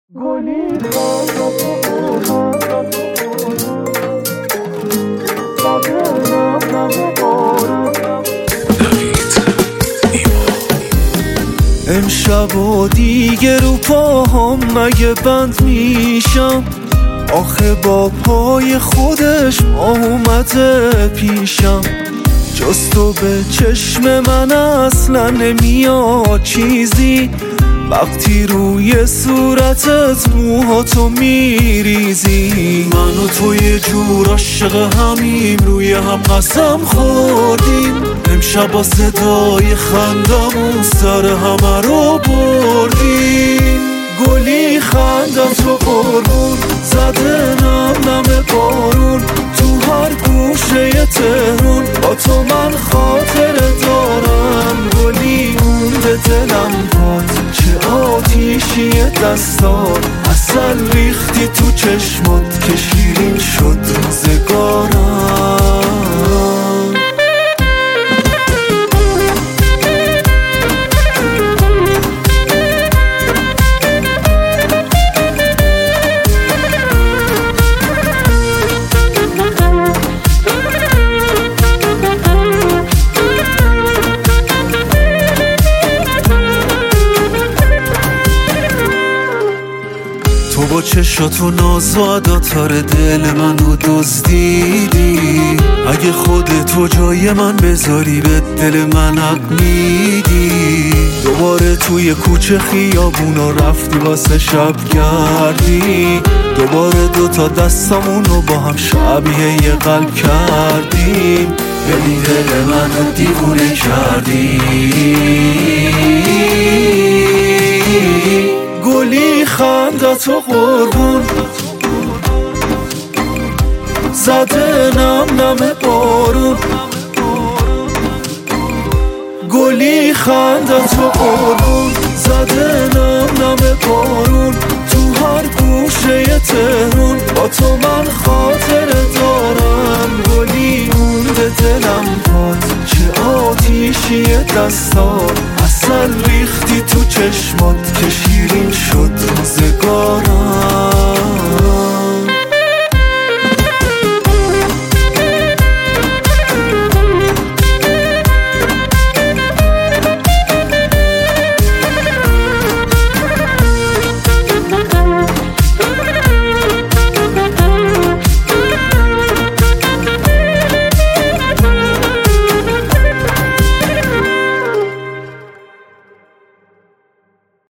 امشب و دیگه رو پاهم مگه بند میشم، آخه با پای خودش اومده پیشم. جز تو به چشم من اصلا نمیاد چیزی، وقتی روی صورتت موهاتو میریزی. من و تو یه جور عاشق همیم، روی هم قسم خوردیم، امشب با صدای خندمون سر همه رو بردیم. گلی خندت و قربون زده نم نم بارون، تو هر گوشه تهرون با تو من خاطره دارم. گلی مونده دلم باد، چه آتیشی دستات، عسل ریختی تو چشمات که شیرین شد روزگارم. تو با چشات و ناز و عداتار دل منو دزدیدی، اگه خودتو جای من بذاری به دل من حق میدی. دوباره توی کوچه خیابونا رفتی واسه شب گردی، دوباره دوتا دستامونو با هم شبیه یه قلب کردیم. ببین دل منو دیوونه کردی. گلی خندت و قربون زده نم نم بارون، گلی خندت و قربون زده نم نم بارون، تو هر گوشه تهرون با تو من خاطره دارم. گلی مونده دلم باد، چه آتیشی دستات، عسل ریختی تو چشمات کشی